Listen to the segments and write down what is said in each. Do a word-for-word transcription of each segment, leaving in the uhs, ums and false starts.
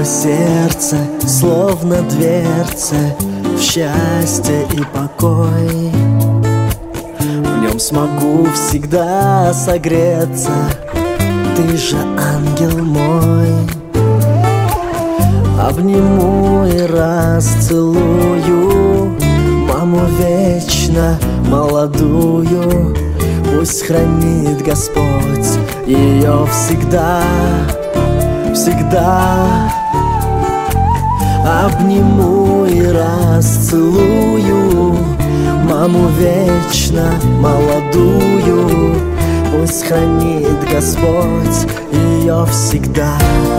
Мое сердце словно дверца в счастье и покой. В нем смогу всегда согреться, ты же ангел мой. Обниму и расцелую маму вечно молодую. Пусть хранит Господь ее всегда, всегда. Обниму и расцелую маму вечно молодую. Пусть хранит Господь ее всегда.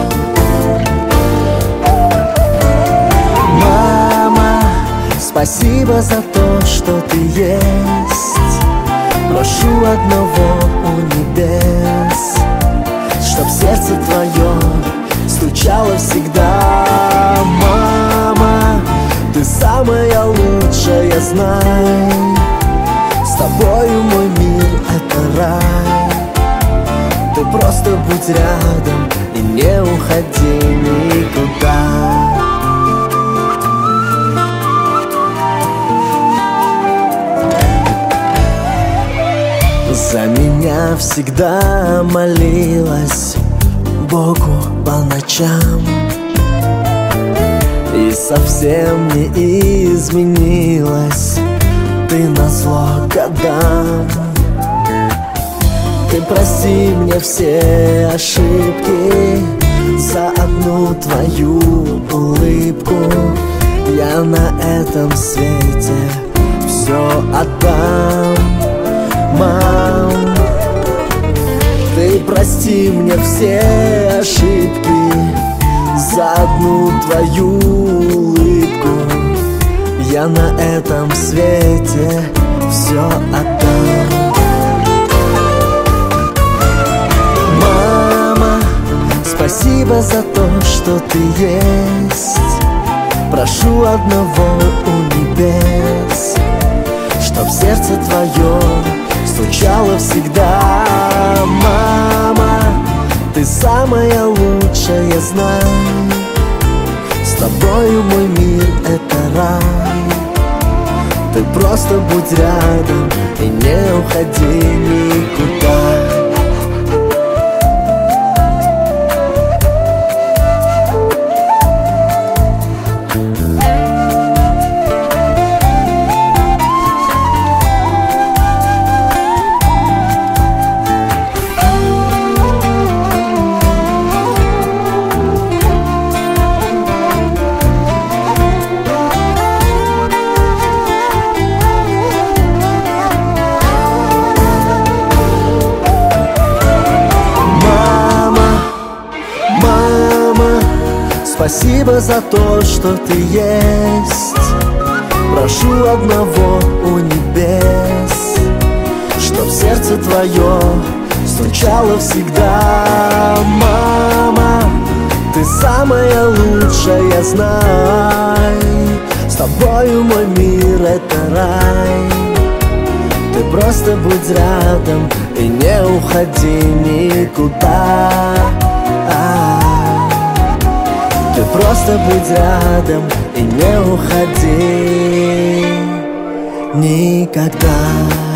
Мама, спасибо за то, что ты есть. Прошу одного у небес, чтоб сердце твое стучало всегда. Мама, ты самая лучшая, знай. С тобою мой мир — это рай. Ты просто будь рядом и не уходи никуда. За меня всегда молилась Богу по ночам, и совсем не изменилась ты назло годам. Ты прости мне все ошибки, за одну твою улыбку я на этом свете все отдам. Мам, ты прости мне все ошибки, за одну твою улыбку я на этом свете все отдам. Мама, спасибо за то, что ты есть. Прошу одного у небес, чтоб сердце твое стучало всегда. Мама, ты самая лучшая, знай. С тобою мой мир — это рай. Ты просто будь рядом и не уходи никуда. Спасибо за то, что ты есть. Прошу одного у небес, чтоб сердце твое стучало всегда. Мама, ты самая лучшая, знай. С тобою мой мир — это рай. Ты просто будь рядом и не уходи никуда. Ты просто будь рядом и не уходи никогда.